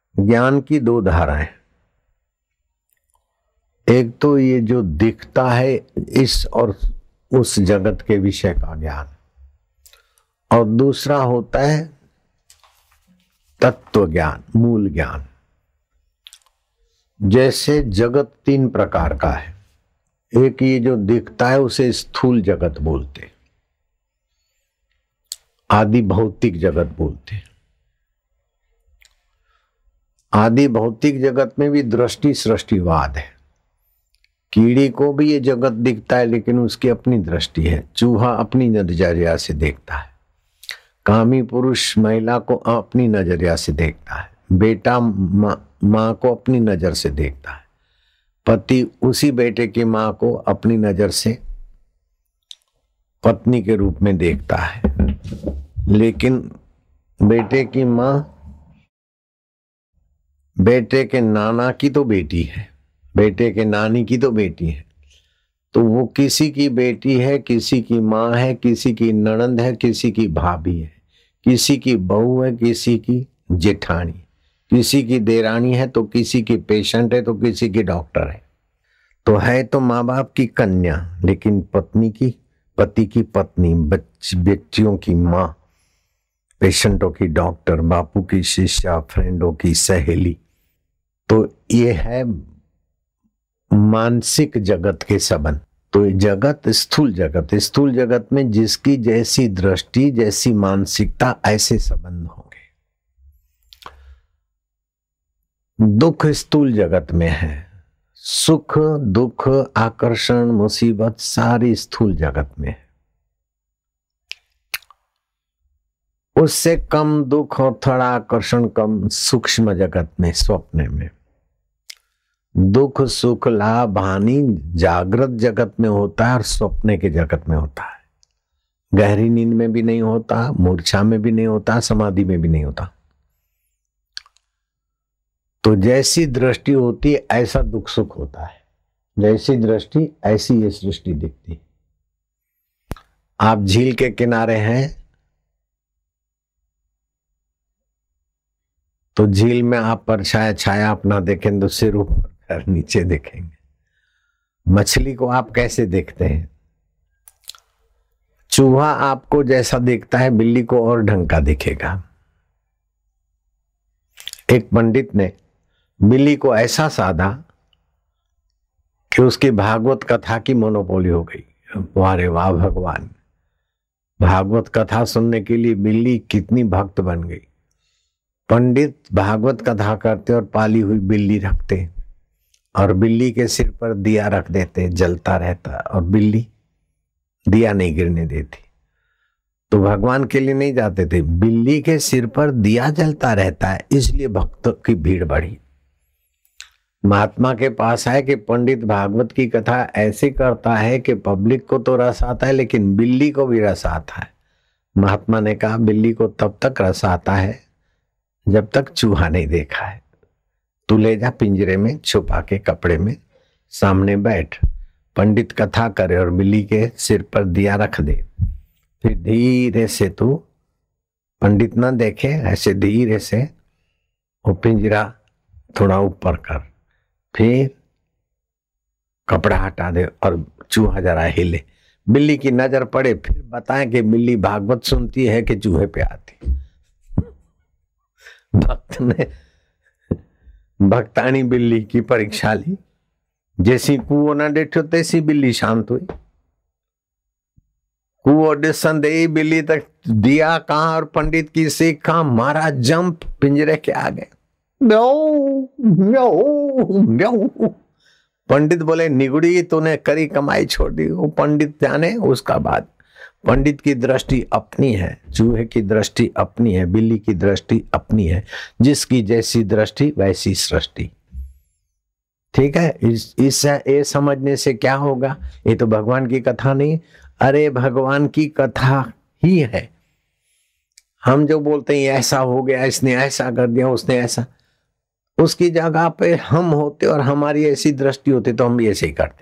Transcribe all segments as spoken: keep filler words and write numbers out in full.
ज्ञान की दो धाराएं, एक तो ये जो दिखता है इस और उस जगत के विषय का ज्ञान, और दूसरा होता है तत्व ज्ञान, मूल ज्ञान। जैसे जगत तीन प्रकार का है, एक ये जो दिखता है उसे स्थूल जगत बोलते, आदि भौतिक जगत बोलते। आदि भौतिक जगत में भी दृष्टि सृष्टिवाद है। कीड़ी को भी ये जगत दिखता है लेकिन उसकी अपनी दृष्टि है, चूहा अपनी नजरिया से देखता है, कामी पुरुष महिला को अपनी नजरिया से देखता है, बेटा माँ को अपनी नजर से देखता है, पति उसी बेटे की माँ को अपनी नजर से पत्नी के रूप में देखता है। लेकिन बेटे की माँ बेटे के नाना की तो बेटी है, बेटे के नानी की तो बेटी है, तो वो किसी की बेटी है, किसी की माँ है, किसी की ननंद है, किसी की भाभी है, किसी की बहू है, किसी की जेठानी, किसी की देरानी है, तो किसी की पेशेंट है, तो किसी की डॉक्टर है। तो है तो माँ बाप की कन्या, लेकिन पत्नी की, पति की पत्नी, बेटियों की माँ, पेशेंटों की डॉक्टर, बापू की शिष्या, फ्रेंडों की सहेली। तो ये है मानसिक जगत के संबंध। तो ये जगत स्थूल जगत, स्थूल जगत में जिसकी जैसी दृष्टि, जैसी मानसिकता, ऐसे संबंध होंगे। दुख स्थूल जगत में है, सुख दुख आकर्षण मुसीबत सारी स्थूल जगत में है। उससे कम दुख और थोड़ा आकर्षण कम सूक्ष्म जगत में, स्वप्न में। दुख सुख लाभ हानि जागृत जगत में होता है और स्वप्न के जगत में होता है। गहरी नींद में भी नहीं होता, मूर्छा में भी नहीं होता, समाधि में भी नहीं होता। तो जैसी दृष्टि होती है ऐसा दुख सुख होता है, जैसी दृष्टि ऐसी ये सृष्टि दिखती। आप झील के किनारे हैं तो झील में आप परछाया छाया अपना देखें तो सिर ऊपर कर नीचे देखेंगे। मछली को आप कैसे देखते हैं? चूहा आपको जैसा देखता है बिल्ली को और ढंग का दिखेगा। एक पंडित ने बिल्ली को ऐसा साधा कि उसकी भागवत कथा की मोनोपोली हो गई। वारे वाह भगवान, भागवत कथा सुनने के लिए बिल्ली कितनी भक्त बन गई। पंडित भागवत कथा करते और पाली हुई बिल्ली रखते और बिल्ली के सिर पर दिया रख देते, जलता रहता, और बिल्ली दिया नहीं गिरने देती। तो भगवान के लिए नहीं जाते थे, बिल्ली के सिर पर दिया जलता रहता है इसलिए भक्तों की भीड़ बढ़ी। महात्मा के पास आए कि पंडित भागवत की कथा ऐसे करता है कि पब्लिक को तो रस आता है लेकिन बिल्ली को भी रस आता है। महात्मा ने कहा बिल्ली को तब तक रस आता है जब तक चूहा नहीं देखा है। तू ले जा पिंजरे में छुपा के कपड़े में, सामने बैठ, पंडित कथा करे और बिल्ली के सिर पर दिया रख दे। फिर धीरे से तू, पंडित ना देखे, ऐसे धीरे से वो पिंजरा थोड़ा ऊपर कर, फिर कपड़ा हटा दे और चूहा जरा हिले, बिल्ली की नजर पड़े, फिर बताएं कि बिल्ली भागवत सुनती है कि चूहे पे आती। भक्त ने भक्तानी बिल्ली की परीक्षा ली, जैसी कुओ ना डेठो तैसी बिल्ली शांत हुई। कुओ डिसन दे बिल्ली तक दिया कहां और पंडित की सीख कहां, मारा जंप पिंजरे के आगे। म्याऊ म्याऊ म्याऊ। पंडित बोले निगुड़ी तूने करी कमाई छोड़ दी। वो पंडित जाने उसका बाद। पंडित की दृष्टि अपनी है, चूहे की दृष्टि अपनी है, बिल्ली की दृष्टि अपनी है। जिसकी जैसी दृष्टि वैसी सृष्टि। ठीक है, इस इस ये समझने से क्या होगा? ये तो भगवान की कथा नहीं, अरे भगवान की कथा ही है। हम जो बोलते हैं ऐसा हो गया, इसने ऐसा कर दिया, उसने ऐसा, उसकी जगह पे हम होते और हमारी ऐसी दृष्टि होती तो हम भी ऐसे ही करते।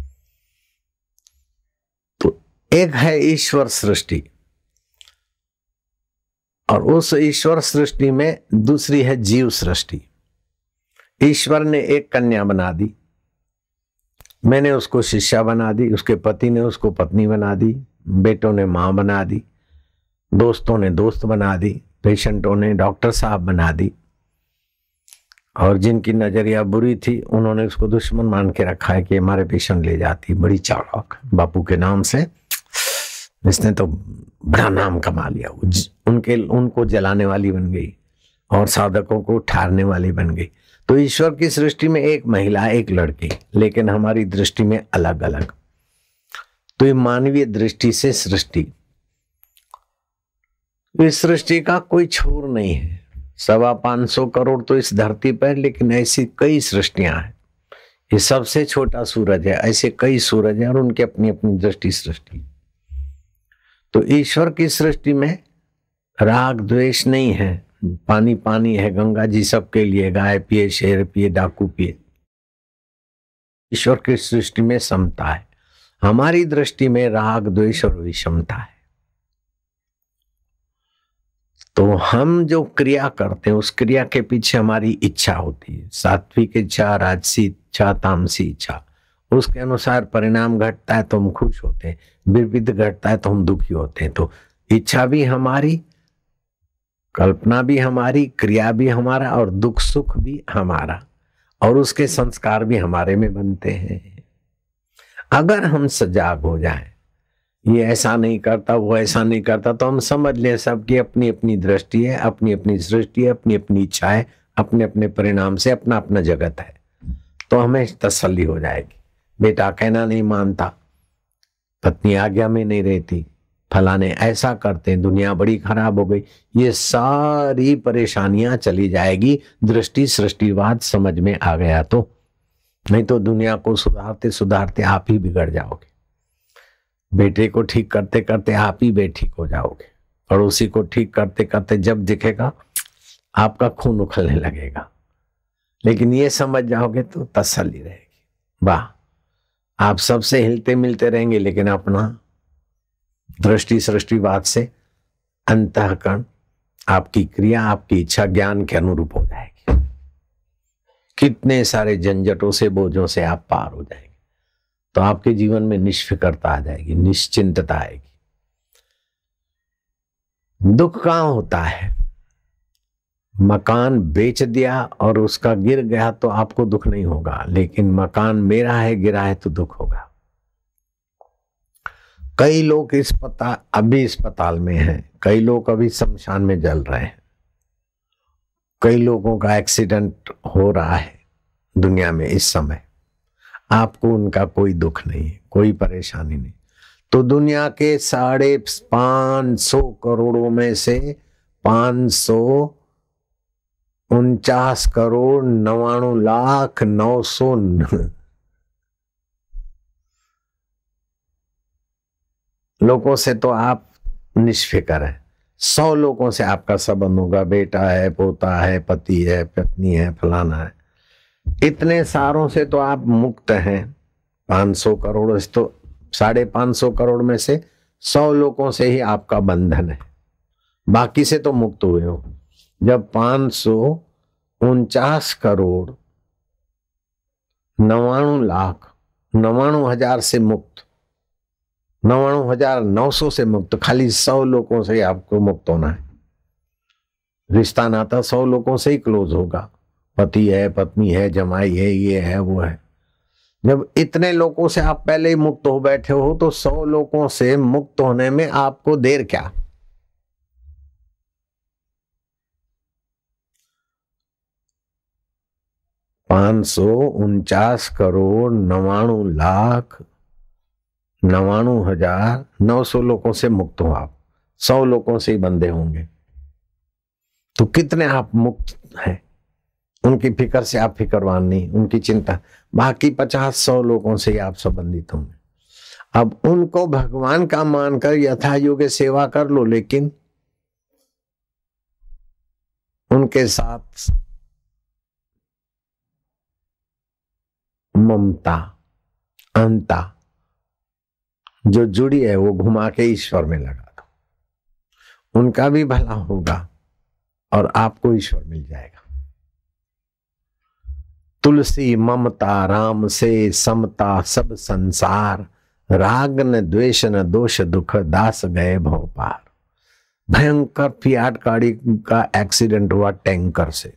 एक है ईश्वर सृष्टि और उस ईश्वर सृष्टि में दूसरी है जीव सृष्टि। ईश्वर ने एक कन्या बना दी, मैंने उसको शिष्या बना दी, उसके पति ने उसको पत्नी बना दी, बेटों ने माँ बना दी, दोस्तों ने दोस्त बना दी, पेशेंटों ने डॉक्टर साहब बना दी, और जिनकी नजरिया बुरी थी उन्होंने उसको दुश्मन मान के रखा है कि हमारे पेशेंट ले जाती, बड़ी चालाक बापू के नाम से इसने तो बड़ा नाम कमा लिया। उनके उनको जलाने वाली बन गई और साधकों को ठारने वाली बन गई। तो ईश्वर की सृष्टि में एक महिला एक लड़की, लेकिन हमारी दृष्टि में अलग अलग। तो ये मानवीय दृष्टि से सृष्टि, इस सृष्टि का कोई छोर नहीं है। सवा पांच सौ करोड़ तो इस धरती पर, लेकिन ऐसी कई सृष्टियां हैं। ये सबसे छोटा सूरज है, ऐसे कई सूरज हैं और उनकी अपनी अपनी दृष्टि सृष्टि। तो ईश्वर की सृष्टि में राग द्वेष नहीं है, पानी पानी है, गंगा जी सबके लिए, गाय पिए, शेर पिए, डाकू पिए। ईश्वर की सृष्टि में समता है, हमारी दृष्टि में राग द्वेष और विषमता है। तो हम जो क्रिया करते हैं उस क्रिया के पीछे हमारी इच्छा होती है, सात्विक इच्छा, राजसी इच्छा, तामसी इच्छा। उसके अनुसार परिणाम घटता है तो हम खुश होते हैं, विपरीत घटता है तो हम दुखी होते हैं। तो इच्छा भी हमारी, कल्पना भी हमारी, क्रिया भी हमारा और दुख सुख भी हमारा, और उसके संस्कार भी हमारे में बनते हैं। अगर हम सजाग हो जाएं, ये ऐसा नहीं करता, वो ऐसा नहीं करता, तो हम समझ लें सबकी अपनी अपनी दृष्टि है, अपनी अपनी सृष्टि है, अपनी अपनी इच्छा है, अपने अपने परिणाम से अपना अपना जगत है। तो हमें तसल्ली हो जाएगी। बेटा कहना नहीं मानता, पत्नी आज्ञा में नहीं रहती, फलाने ऐसा करते, दुनिया बड़ी खराब हो गई, ये सारी परेशानियां चली जाएगी। दृष्टि सृष्टिवाद समझ में आ गया तो, नहीं तो दुनिया को सुधारते सुधारते आप ही बिगड़ जाओगे। बेटे को ठीक करते करते आप ही बेठीक हो जाओगे। पड़ोसी को ठीक करते करते जब दिखेगा आपका खून उखलने लगेगा। लेकिन ये समझ जाओगे तो तसल्ली रहेगी। वाह, आप सबसे हिलते मिलते रहेंगे, लेकिन अपना दृष्टि सृष्टिवाद से अंतःकरण, आपकी क्रिया, आपकी इच्छा ज्ञान के अनुरूप हो जाएगी। कितने सारे झंझटों से, बोझों से आप पार हो जाएंगे। तो आपके जीवन में निष्फिक्रता आ जाएगी, निश्चिंतता आएगी। दुख कहां होता है? मकान बेच दिया और उसका गिर गया तो आपको दुख नहीं होगा, लेकिन मकान मेरा है, गिरा है तो दुख होगा। कई लोग इस अस्पताल अभी अस्पताल में हैं, कई लोग अभी शमशान में जल रहे हैं, कई लोगों का एक्सीडेंट हो रहा है दुनिया में इस समय। आपको उनका कोई दुख नहीं है, कोई परेशानी नहीं। तो दुनिया के साढ़े पांच सौ करोड़ों में से पांच सौ उनचास करोड़ नवाणु लाख नौ सौ लोगों से तो आप निष्फिक्र हैं। सौ लोगों से आपका संबंध होगा, बेटा है, पोता है, पति है, पत्नी है, फलाना है। इतने सारों से तो आप मुक्त हैं। पांच सौ करोड़ से तो साढ़े पांच सौ करोड़ में से सौ लोगों से ही आपका बंधन है, बाकी से तो मुक्त हुए हो। जब पांच सौ उनचास करोड़ नवाणु लाख नवाणु हजार से मुक्त, नवाणु हजार नौ सौ से मुक्त, खाली सौ लोगों से ही आपको मुक्त होना है। रिश्ता नाता सौ लोगों से ही क्लोज होगा, पति है, पत्नी है, जमाई है, ये है, वो है। जब इतने लोगों से आप पहले ही मुक्त हो बैठे हो तो सौ लोगों से मुक्त होने में आपको देर क्या? पांच सौ उनचास करोड़ नवाणु लाख नवाणु हजार नौ सौ लोगों से मुक्त हो आप, सौ लोगों से ही बंधे होंगे। तो कितने आप मुक्त हैं? उनकी फिक्र से आप फिक्रवान नहीं, उनकी चिंता। बाकी पचास सौ लोगों से ही आप संबंधित होंगे। अब उनको भगवान का मानकर यथा योग्य सेवा कर लो, लेकिन उनके साथ ममता, अंता जो जुड़ी है वो घुमा के ईश्वर में लगा दो। उनका भी भला होगा और आपको ईश्वर मिल जाएगा। तुलसी ममता राम से समता सब संसार, राग न द्वेष न दोष दुख दास गए भव पार। भयंकर फियाट गाड़ी का एक्सीडेंट हुआ टैंकर से,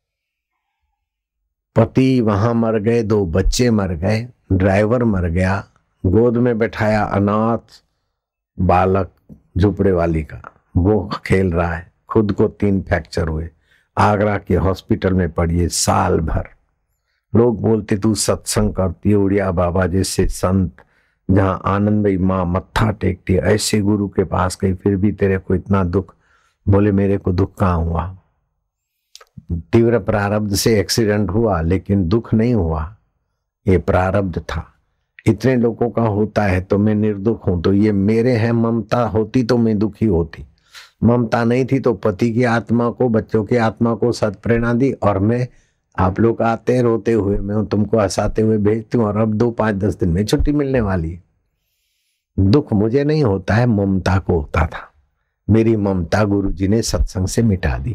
पति वहां मर गए, दो बच्चे मर गए, ड्राइवर मर गया, गोद में बैठाया अनाथ बालक झुपड़े वाली का, वो खेल रहा है, खुद को तीन फ्रैक्चर हुए, आगरा के हॉस्पिटल में पड़ी साल भर। लोग बोलते तू सत्संग करती है, उड़िया बाबा जैसे संत, जहां आनंदमयी माँ मत्था टेकती है, ऐसे गुरु के पास गई, फिर भी तेरे को इतना दुख। बोले मेरे को दुख कहाँ हुआ, तीव्र प्रारब्ध से एक्सीडेंट हुआ, लेकिन दुख नहीं हुआ, ये प्रारब्ध था। इतने लोगों का होता है तो मैं निर्दुख हूं, तो ये मेरे हैं। ममता होती तो मैं दुखी होती, ममता नहीं थी तो पति की आत्मा को, बच्चों की आत्मा को सत्प्रेरणा दी, और मैं आप लोग आते हैं रोते हुए, मैं तुमको हंसाते हुए भेजती हूँ, और अब दो पांच दस दिन में छुट्टी मिलने वाली है। दुख मुझे नहीं होता है, ममता को होता था। मेरी ममता गुरुजी ने सत्संग से मिटा दी,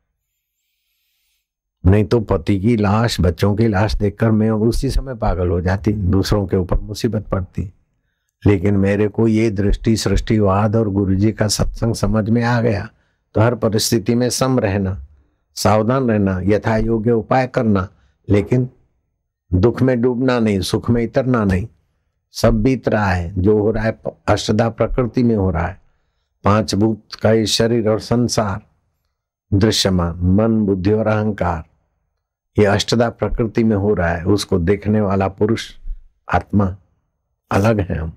नहीं तो पति की लाश, बच्चों की लाश देखकर मैं उसी समय पागल हो जाती, दूसरों के ऊपर मुसीबत पड़ती। लेकिन मेरे को ये दृष्टि, सृष्टिवाद और गुरुजी का सत्संग समझ में आ गया, तो हर परिस्थिति में सम रहना, सावधान रहना, यथा योग्य उपाय करना, लेकिन दुख में डूबना नहीं, सुख में इतरना नहीं। सब बीत रहा है, जो हो रहा है अष्टधा प्रकृति में हो रहा है। पांच भूत का ये शरीर और संसार दृश्यमान, मन बुद्धि और अहंकार, ये अष्टधा प्रकृति में हो रहा है। उसको देखने वाला पुरुष आत्मा अलग है। हम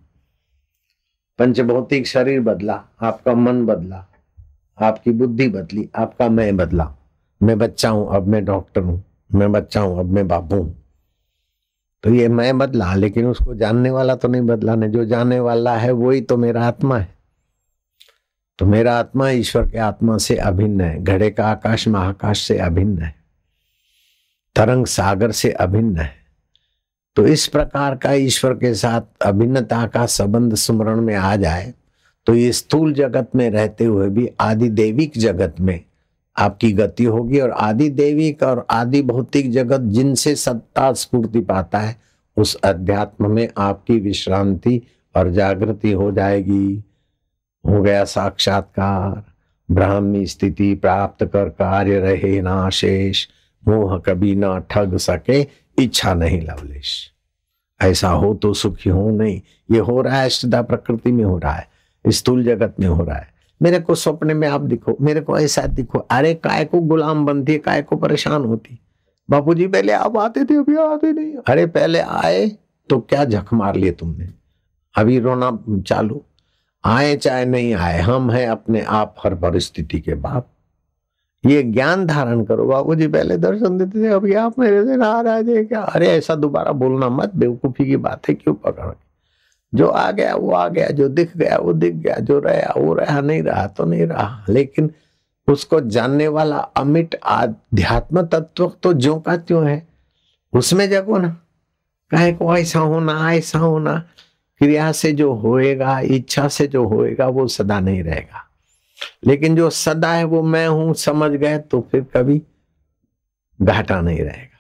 पंचभौतिक शरीर बदला, आपका मन बदला, आपकी बुद्धि बदली, आपका मैं बदला। मैं बच्चा हूं, अब मैं डॉक्टर हूं, मैं बच्चा हूं, अब मैं बापू हूं। तो ये मैं बदला, लेकिन उसको जानने वाला तो नहीं बदला ने। जो जानने वाला है वही तो मेरा आत्मा है। तो मेरा आत्मा ईश्वर के आत्मा से अभिन्न है, घड़े का आकाश महाकाश से अभिन्न है, तरंग सागर से अभिन्न है। तो इस प्रकार का ईश्वर के साथ अभिन्नता का संबंध स्मरण में आ जाए तो ये स्थूल जगत में रहते हुए भी आदि दैविक जगत में आपकी गति होगी, और आदि दैविक और आदि भौतिक जगत जिनसे सत्ता स्फूर्ति पाता है, उस अध्यात्म में आपकी विश्रांति और जागृति हो जाएगी। हो गया साक्षात्कार, ब्राह्मी स्थिति प्राप्त कर कार्य रहे ना शेष, मोह कभी ना ठग सके, इच्छा नहीं लवलेश। ऐसा हो तो सुखी हो नहीं। ये हो रहा है अष्टधा प्रकृति में हो रहा है, स्थूल जगत में हो रहा है। मेरे को सपने में आप दिखो, मेरे को ऐसा दिखो, अरे काय को गुलाम बनती है, काय को परेशान होती। बापूजी पहले आप आते थे, अभी आते नहीं। अरे पहले आए तो क्या झक मार लिए तुमने, अभी रोना चालू। आए चाहे नहीं आए, हम हैं अपने आप हर परिस्थिति के बाप। ये ज्ञान धारण करो। बापूजी पहले दर्शन देते थे, अभी आप मेरे से नाराज है क्या? अरे ऐसा दोबारा बोलना मत, बेवकूफी की बात है, क्यों पकड़। जो आ गया वो आ गया, जो दिख गया वो दिख गया, जो रहा वो रहा, नहीं रहा तो नहीं रहा। लेकिन उसको जानने वाला अमिट आध्यात्म तत्व तो ज्यों का त्यों है, उसमें जगो ना। काहे को ऐसा होना ऐसा होना, क्रिया से जो होएगा, इच्छा से जो होएगा वो सदा नहीं रहेगा। लेकिन जो सदा है वो मैं हूं समझ गए तो फिर कभी घाटा नहीं रहेगा।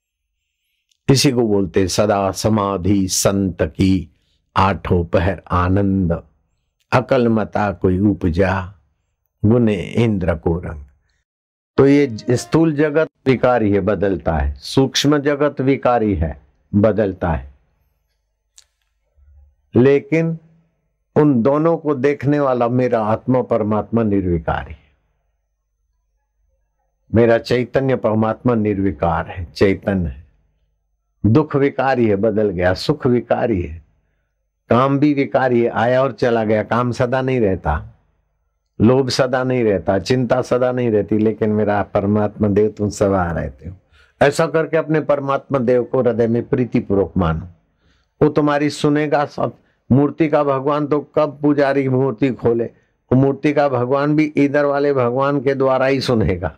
इसी को बोलते सदा समाधि संत की, आठों पहर आनंद, अकल मता कोई उपजा, गुने इंद्र को रंग। तो ये स्थूल जगत विकारी है, बदलता है। सूक्ष्म जगत विकारी है, बदलता है। लेकिन उन दोनों को देखने वाला मेरा आत्मा परमात्मा निर्विकारी है। मेरा चैतन्य परमात्मा निर्विकार है, चैतन्य है। दुख विकारी है, बदल गया। सुख विकारी है, काम भी विकारी है, आया और चला गया। काम सदा नहीं रहता, लोभ सदा नहीं रहता, चिंता सदा नहीं रहती। लेकिन मेरा परमात्मा देव तुम सदा रहते हो। ऐसा करके अपने परमात्मा देव को हृदय में प्रीति पूर्वक मानो, वो तुम्हारी सुनेगा सब। मूर्ति का भगवान तो कब पुजारी मूर्ति खोले, वो मूर्ति का भगवान भी इधर वाले भगवान के द्वारा ही सुनेगा।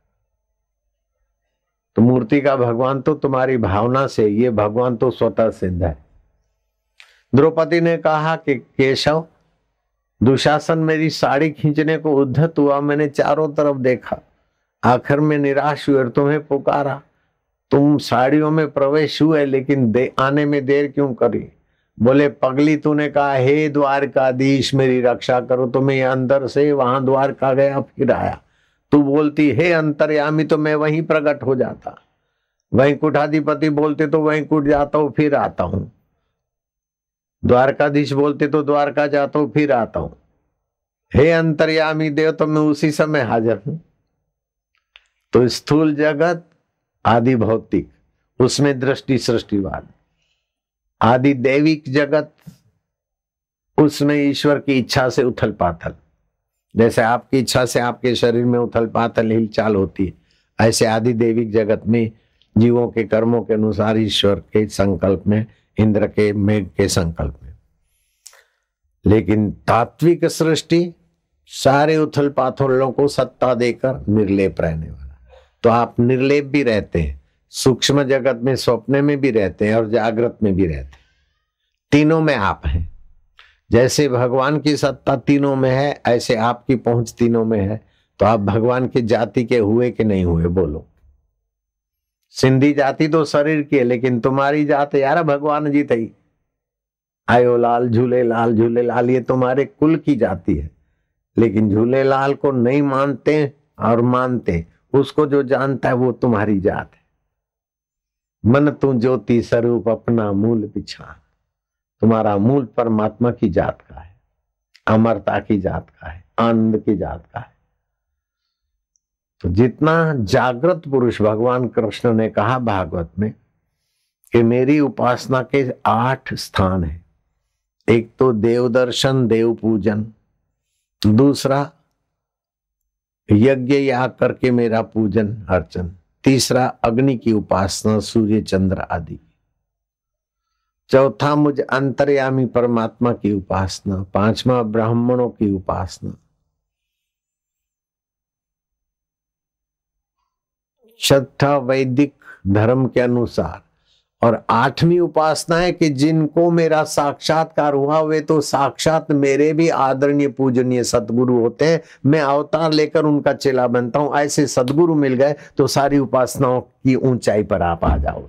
तो मूर्ति का भगवान तो तुम्हारी भावना से, ये भगवान तो स्वतः सिद्ध है। द्रौपदी ने कहा कि केशव, दुशासन मेरी साड़ी खींचने को उद्धत हुआ, मैंने चारों तरफ देखा, आखिर में निराश हुए और तुम्हें पुकारा। तुम साड़ियों में प्रवेश हुए लेकिन दे, आने में देर क्यों करी? बोले पगली, तूने कहा हे द्वारकाधीश मेरी रक्षा करो, तो मैं अंदर से वहां द्वारका गया फिर आया। तू बोलती हे अंतर्यामी तो मैं वहीं प्रकट हो जाता। वैकुंठाधिपति बोलते तो वैकुंठ जाता हूं फिर आता हूं। द्वारकाधीश बोलते तो द्वारका जाता हूं फिर आता हूं। हे अंतर्यामी देव तो मैं उसी समय हाजिर हूं। तो स्थूल जगत आदि भौतिक, उसमें दृष्टि सृष्टिवाद। आदि दैविक जगत, उसमें ईश्वर की इच्छा से उथल पाथल। जैसे आपकी इच्छा से आपके शरीर में उथल पाथल हिलचाल होती है, ऐसे आदि दैविक जगत में जीवों के कर्मों के अनुसार ईश्वर के संकल्प में, इंद्र के मेघ के संकल्प में। लेकिन तात्विक सृष्टि सारे उथल पाथलों को सत्ता देकर निर्लेप रहने वाला। तो आप निर्लेप भी रहते हैं, सूक्ष्म जगत में स्वप्न में भी रहते हैं और जागृत में भी रहते हैं। तीनों में आप हैं। जैसे भगवान की सत्ता तीनों में है, ऐसे आपकी पहुंच तीनों में है। तो आप भगवान की जाति के हुए कि नहीं हुए? बोलो। सिंधी जाति तो शरीर की है, लेकिन तुम्हारी जात यार भगवान जी थी। आयो लाल झूले लाल झूले लाल, ये तुम्हारे कुल की जाति है। लेकिन झूले लाल को नहीं मानते और मानते, उसको जो जानता है वो तुम्हारी जात है। मन तू ज्योति स्वरूप अपना मूल पिछान। तुम्हारा मूल परमात्मा की जात का है, अमरता की जात का है, आनंद की जात का है। तो जितना जागृत पुरुष, भगवान कृष्ण ने कहा भागवत में कि मेरी उपासना के आठ स्थान है। एक तो देव दर्शन, देव पूजन। दूसरा यज्ञ याग करके मेरा पूजन अर्चन। तीसरा अग्नि की उपासना, सूर्य चंद्र आदि। चौथा मुझ अंतर्यामी परमात्मा की उपासना। पांचवा ब्राह्मणों की उपासना। छठा वैदिक धर्म के अनुसार। और आठवीं उपासना है कि जिनको मेरा साक्षात्कार हुआ वे तो साक्षात मेरे भी आदरणीय पूजनीय सदगुरु होते हैं। मैं अवतार लेकर उनका चेला बनता हूं। ऐसे सदगुरु मिल गए तो सारी उपासनाओं की ऊंचाई पर आप आ जाओ।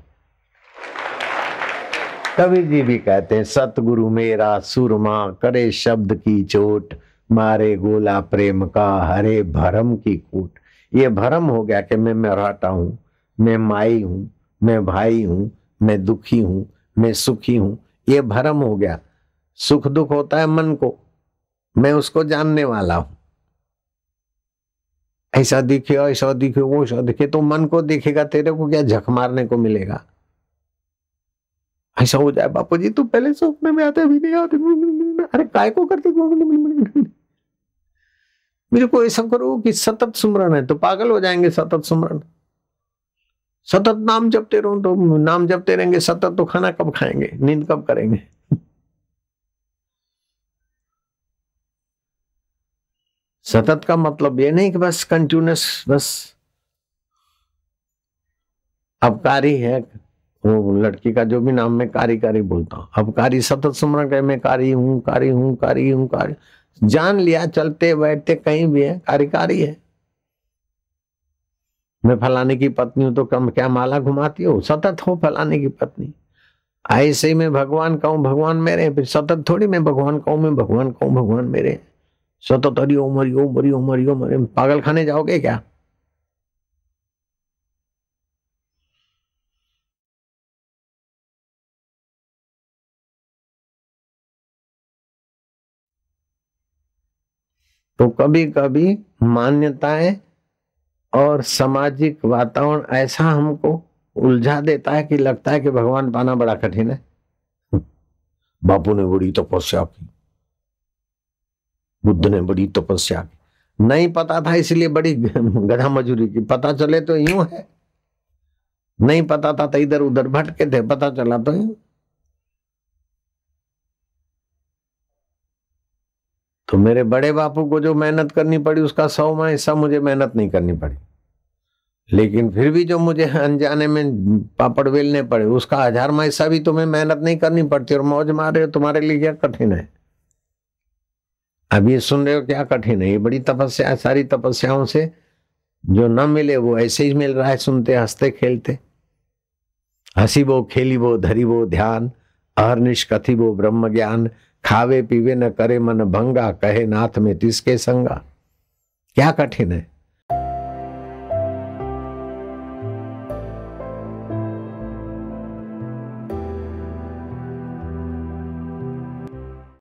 कबीर जी भी कहते हैं सतगुरु मेरा सुरमा, करे शब्द की चोट, मारे गोला प्रेम का, हरे भरम की कूट। ये भरम हो गया कि मैं मराठा हूं, मैं माई हूं, मैं भाई हूं, मैं दुखी हूं, मैं सुखी हूं। ये भरम हो गया। सुख दुख होता है मन को, मैं उसको जानने वाला हूं। ऐसा दिखे, ऐसा दिखे, वो ऐसा दिखे, तो मन को दिखेगा, तेरे को क्या झक मारने को मिलेगा? ऐसा हो जाए बापू जी तो पहले सपने में आते भी नहीं आते। अरे काय को करते? मेरे को ऐसा करो कि सतत सुमरन है, तो पागल हो जाएंगे। सतत सुमरन, सतत नाम जपते रहो, तो नाम जपते रहेंगे सतत, तो खाना कब खाएंगे, नींद कब करेंगे? सतत का मतलब ये नहीं कि बस कंटिन्यूस, बस अबकारी है। वो लड़की का जो भी नाम मैं कारी कारी बोलता हूँ, अबकारी सतत सुमरन करे, मैं कारी हूं, कारी हूं, कारी हूं, कारी। जान लिया चलते बैठते कहीं भी है, कारी कारी है। मैं फलाने की पत्नी हूं तो कम क्या माला घुमाती हो? सतत हो फलाने की पत्नी। ऐसे ही मैं भगवान कहूं भगवान मेरे, फिर सतत थोड़ी मैं भगवान कहूं मैं भगवान कहूं भगवान मेरे। सतत हरि ओम हरि ओम हरि ओम हरि ओम हरि। पागल खाने जाओगे क्या? तो कभी कभी मान्यताएं और सामाजिक वातावरण ऐसा हमको उलझा देता है कि लगता है कि भगवान पाना बड़ा कठिन है। बापू ने बड़ी तपस्या की, बुद्ध ने बड़ी तपस्या की। नहीं पता था इसलिए बड़ी गधा मजूरी की। पता चले तो यूं है, नहीं पता था तो इधर उधर भटके थे, पता चला तो यूं। तो मेरे बड़े बापू को जो मेहनत करनी पड़ी उसका सौवां हिस्सा मुझे मेहनत नहीं करनी पड़ी। लेकिन फिर भी जो मुझे अनजाने में पापड़ बेलने पड़े उसका हजारवां हिस्सा भी तुम्हें मेहनत नहीं करनी पड़ती और मौज मार रहे हो। तुम्हारे लिए क्या कठिन है? अब ये सुन रहे हो क्या कठिन है? ये बड़ी तपस्या है। सारी तपस्याओं से जो न मिले वो ऐसे ही मिल रहा है, सुनते हंसते खेलते। हसीबो खेलीबो धरीबो ध्यान, अहर्निश कथिबो ब्रह्म ज्ञान, खावे पीवे न करे मन भंगा, कहे नाथ में तिसके संगा। क्या कठिन है?